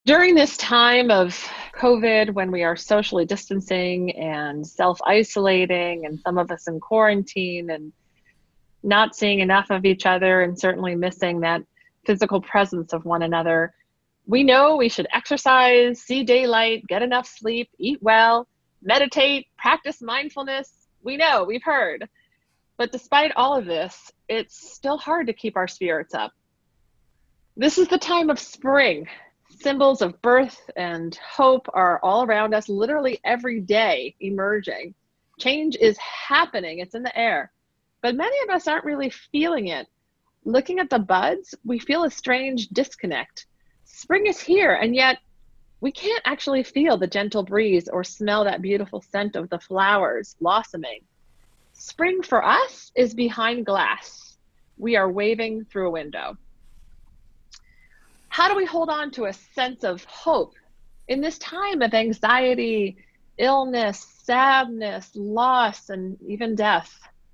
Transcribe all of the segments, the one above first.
During this time of COVID, when we are socially distancing and self-isolating, and some of us in quarantine and not seeing enough of each other, and certainly missing that physical presence of one another, we know we should exercise, see daylight, get enough sleep, eat well, meditate, practice mindfulness. We know, we've heard. But despite all of this, it's still hard to keep our spirits up. This is the time of spring. Symbols of birth and hope are all around us, literally every day emerging. Change is happening, it's in the air. But many of us aren't really feeling it. Looking at the buds, we feel a strange disconnect. Spring is here, and yet we can't actually feel the gentle breeze or smell that beautiful scent of the flowers blossoming. Spring for us is behind glass. We are waving through a window. How do we hold on to a sense of hope in this time of anxiety, illness, sadness, loss, and even death?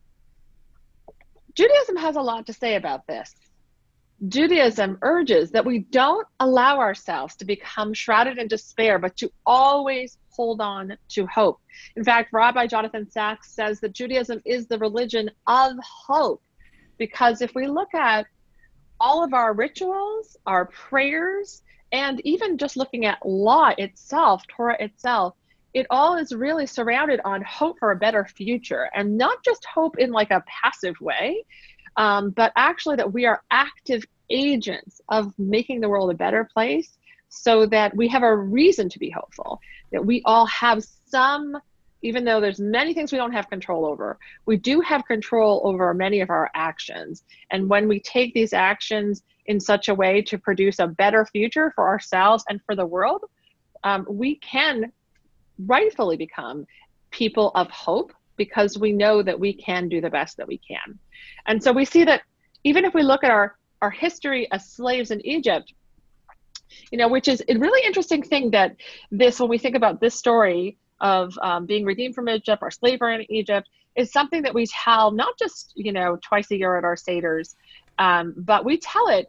Judaism has a lot to say about this. Judaism urges that we don't allow ourselves to become shrouded in despair, but to always hold on to hope. In fact, Rabbi Jonathan Sacks says that Judaism is the religion of hope, because if we look at all of our rituals, our prayers, and even just looking at law itself, Torah itself, it all is really surrounded on hope for a better future, and not just hope in like a passive way, but actually that we are active agents of making the world a better place, so that we have a reason to be hopeful, that we all have some, even though there's many things we don't have control over, we do have control over many of our actions. And when we take these actions in such a way to produce a better future for ourselves and for the world, we can rightfully become people of hope, because we know that we can do the best that we can. And so we see that even if we look at our history as slaves in Egypt, which is a really interesting thing, that when we think about this story of being redeemed from Egypt, our slavery in Egypt, is something that we tell not just, twice a year at our Seders, but we tell it,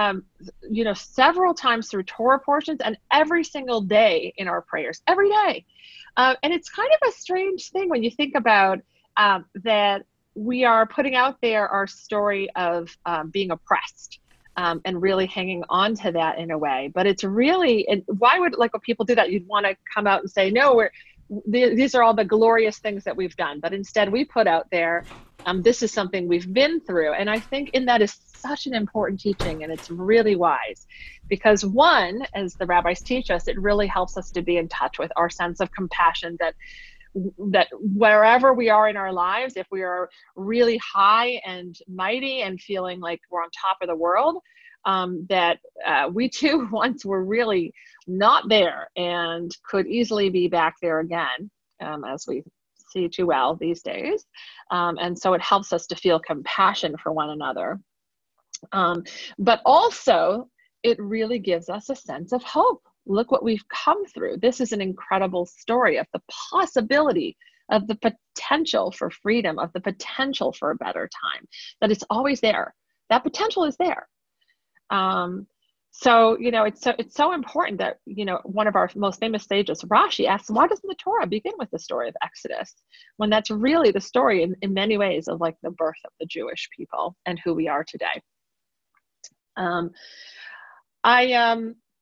several times through Torah portions and every single day in our prayers, every day. And it's kind of a strange thing when you think about that we are putting out there our story of being oppressed. And really hanging on to that in a way. But it's really, and why would, like, when people do that, you'd want to come out and say, no, these are all the glorious things that we've done. But instead we put out there, this is something we've been through. And I think in that is such an important teaching, and it's really wise, because one, as the rabbis teach us, it really helps us to be in touch with our sense of compassion, that wherever we are in our lives, if we are really high and mighty and feeling like we're on top of the world, that we too once were really not there and could easily be back there again, as we see too well these days. And so it helps us to feel compassion for one another. But also, it really gives us a sense of hope. Look what we've come through. This is an incredible story of the possibility, of the potential for freedom, of the potential for a better time, that it's always there. That potential is there. So, it's so important that, one of our most famous sages, Rashi, asks, why doesn't the Torah begin with the story of Exodus, when that's really the story in many ways of, like, the birth of the Jewish people and who we are today. I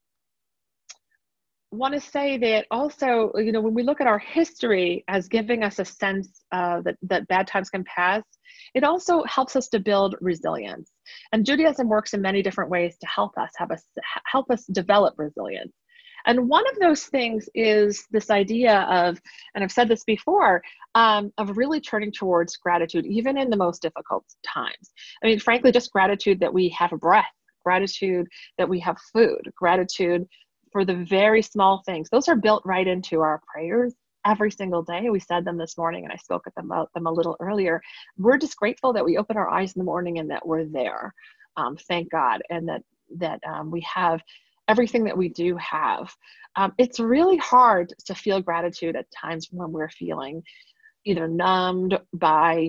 want to say that also, when we look at our history as giving us a sense that bad times can pass, it also helps us to build resilience. And Judaism works in many different ways to help us develop resilience. And one of those things is this idea of, and I've said this before, of really turning towards gratitude, even in the most difficult times. I mean, frankly, just gratitude that we have a breath, gratitude that we have food, gratitude for the very small things. Those are built right into our prayers every single day. We said them this morning, and I spoke about them a little earlier. We're just grateful that we open our eyes in the morning and that we're there. Thank God. And that we have everything that we do have. It's really hard to feel gratitude at times when we're feeling either numbed by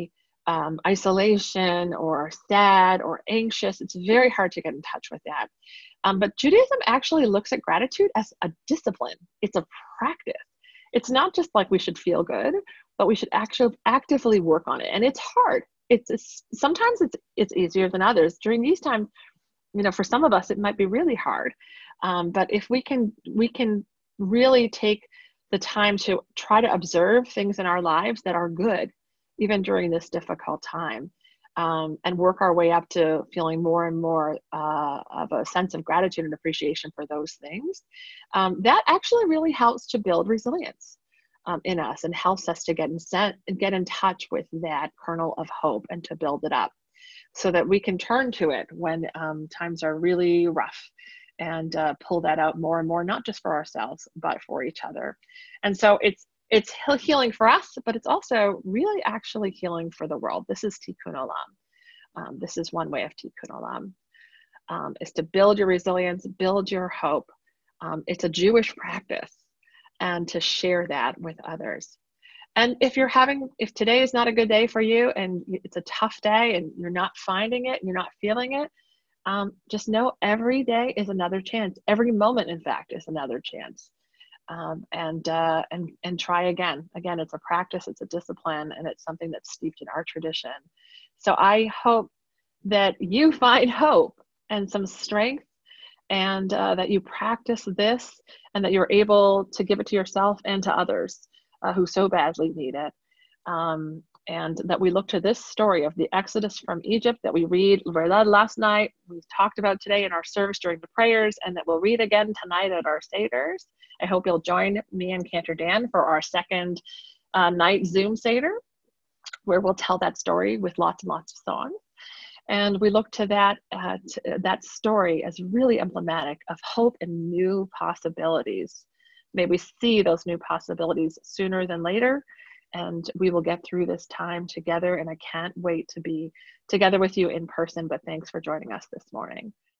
isolation or sad or anxious, it's very hard to get in touch with that. But Judaism actually looks at gratitude as a discipline. It's a practice. It's not just like we should feel good, but we should actually actively work on it. And it's hard. Sometimes it's easier than others. During these times, for some of us, it might be really hard. But if we can really take the time to try to observe things in our lives that are good, even during this difficult time, and work our way up to feeling more and more of a sense of gratitude and appreciation for those things, that actually really helps to build resilience in us, and helps us to get in touch with that kernel of hope and to build it up so that we can turn to it when times are really rough, and pull that out more and more, not just for ourselves, but for each other. And so it's healing for us, but it's also really actually healing for the world. This is Tikkun Olam. This is one way of Tikkun Olam, is to build your resilience, build your hope. It's a Jewish practice, and to share that with others. And if today is not a good day for you, and it's a tough day and you're not finding it, and you're not feeling it, just know every day is another chance. Every moment, in fact, is another chance. And try again. Again, it's a practice, it's a discipline, and it's something that's steeped in our tradition. So I hope that you find hope and some strength, and that you practice this, and that you're able to give it to yourself and to others who so badly need it. And that we look to this story of the Exodus from Egypt that we read last night, we talked about today in our service during the prayers, and that we'll read again tonight at our Seders. I hope you'll join me and Cantor Dan for our second night Zoom Seder, where we'll tell that story with lots and lots of songs. And we look to that story as really emblematic of hope and new possibilities. May we see those new possibilities sooner than later, and we will get through this time together. And I can't wait to be together with you in person, but thanks for joining us this morning.